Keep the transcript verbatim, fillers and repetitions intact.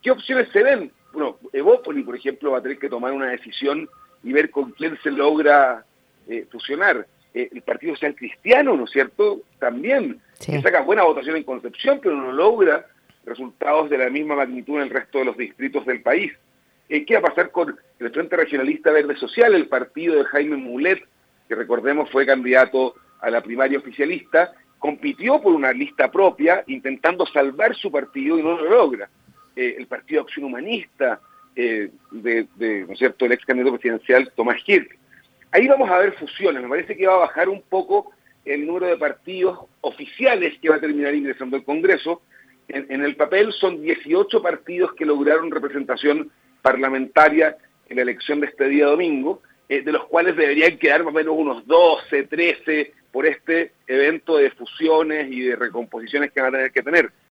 ¿qué opciones se ven? Bueno, Evópoli, por ejemplo, va a tener que tomar una decisión y ver con quién se logra eh, fusionar. Eh, el Partido Social Cristiano, ¿no es cierto?, también, Sí. que saca buena votación en Concepción, pero no logra resultados de la misma magnitud en el resto de los distritos del país. Eh, ¿Qué va a pasar con el Frente Regionalista Verde Social, el partido de Jaime Mulet, que recordemos fue candidato a la primaria oficialista, compitió por una lista propia, intentando salvar su partido y no lo logra? Eh, el Partido de Acción Humanista, eh, de, de, ¿no es cierto?, el ex candidato presidencial Tomás Kirk. Ahí vamos a ver fusiones. Me parece que va a bajar un poco el número de partidos oficiales que va a terminar ingresando al Congreso. En, en el papel son dieciocho partidos que lograron representación parlamentaria en la elección de este día domingo, eh, de los cuales deberían quedar más o menos unos doce, trece por este evento de fusiones y de recomposiciones que van a tener que tener.